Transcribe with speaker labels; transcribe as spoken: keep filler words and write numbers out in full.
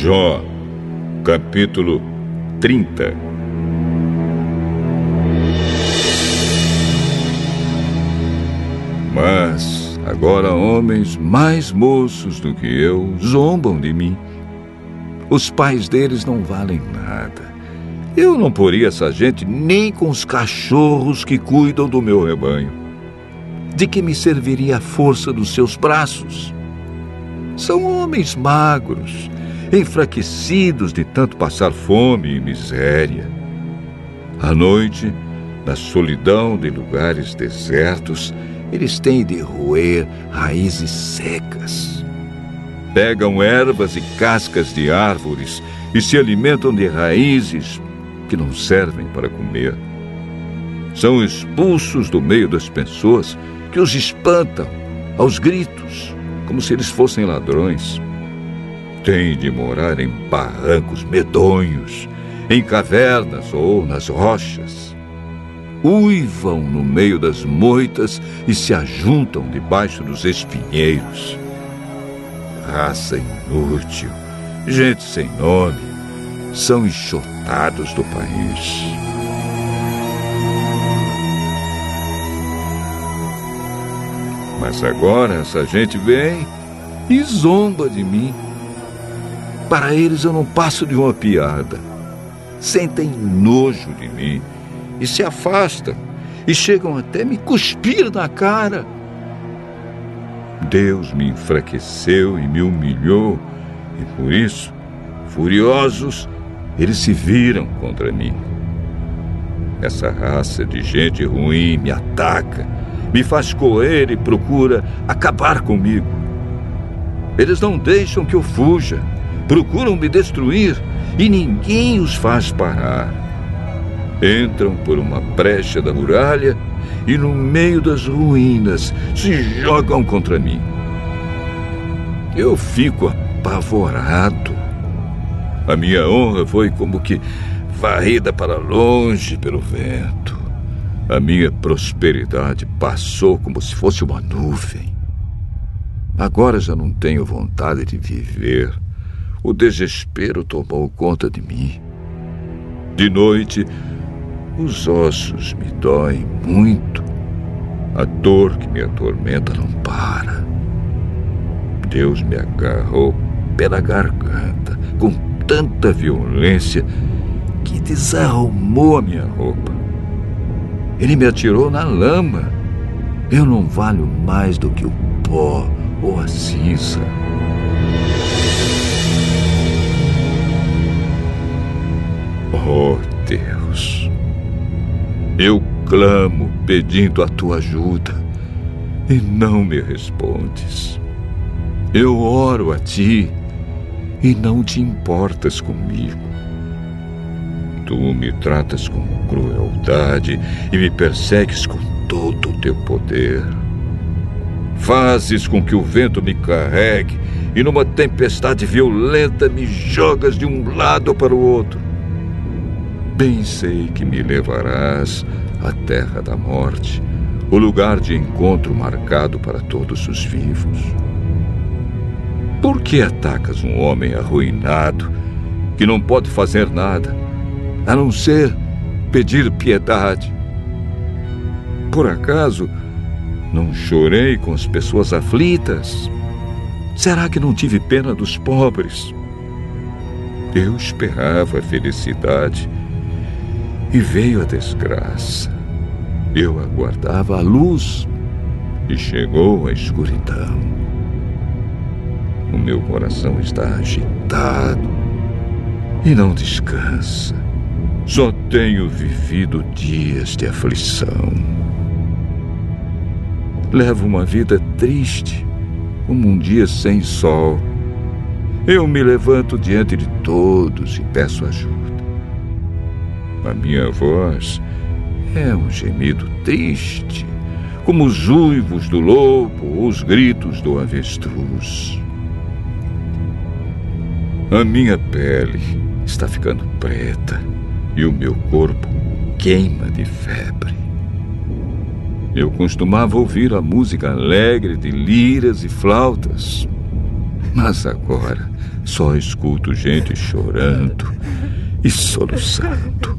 Speaker 1: Jó, capítulo trinta. Mas agora homens mais moços do que eu zombam de mim. Os pais deles não valem nada. Eu não poria essa gente nem com os cachorros que cuidam do meu rebanho. De que me serviria a força dos seus braços? São homens magros, enfraquecidos de tanto passar fome e miséria. À noite, na solidão de lugares desertos, eles têm de roer raízes secas. Pegam ervas e cascas de árvores e se alimentam de raízes que não servem para comer. São expulsos do meio das pessoas que os espantam aos gritos, como se eles fossem ladrões. Têm de morar em barrancos medonhos, em cavernas ou nas rochas. Uivam no meio das moitas e se ajuntam debaixo dos espinheiros. Raça inútil, gente sem nome, são enxotados do país. Mas agora essa gente vem e zomba de mim. Para eles eu não passo de uma piada. Sentem nojo de mim e se afastam e chegam até me cuspir na cara. Deus me enfraqueceu e me humilhou, e por isso, furiosos, eles se viram contra mim. Essa raça de gente ruim me ataca, me faz correr e procura acabar comigo. Eles não deixam que eu fuja, procuram me destruir e ninguém os faz parar. Entram por uma brecha da muralha e no meio das ruínas se jogam contra mim. Eu fico apavorado. A minha honra foi como que varrida para longe pelo vento. A minha prosperidade passou como se fosse uma nuvem. Agora já não tenho vontade de viver. O desespero tomou conta de mim. De noite, os ossos me doem muito. A dor que me atormenta não para. Deus me agarrou pela garganta com tanta violência que desarrumou a minha roupa. Ele me atirou na lama. Eu não valho mais do que o pó ou a cinza. Oh, Deus, eu clamo pedindo a tua ajuda e não me respondes. Eu oro a ti e não te importas comigo. Tu me tratas com crueldade e me persegues com todo o teu poder. Fazes com que o vento me carregue e numa tempestade violenta me jogas de um lado para o outro. Bem sei que me levarás à terra da morte, o lugar de encontro marcado para todos os vivos. Por que atacas um homem arruinado que não pode fazer nada, a não ser pedir piedade? Por acaso não chorei com as pessoas aflitas? Será que não tive pena dos pobres? Eu esperava a felicidade e veio a desgraça. Eu aguardava a luz e chegou a escuridão. O meu coração está agitado e não descansa. Só tenho vivido dias de aflição. Levo uma vida triste, como um dia sem sol. Eu me levanto diante de todos e peço ajuda. A minha voz é um gemido triste, como os uivos do lobo ou os gritos do avestruz. A minha pele está ficando preta e o meu corpo queima de febre. Eu costumava ouvir a música alegre de liras e flautas. Mas agora só escuto gente chorando e soluçando.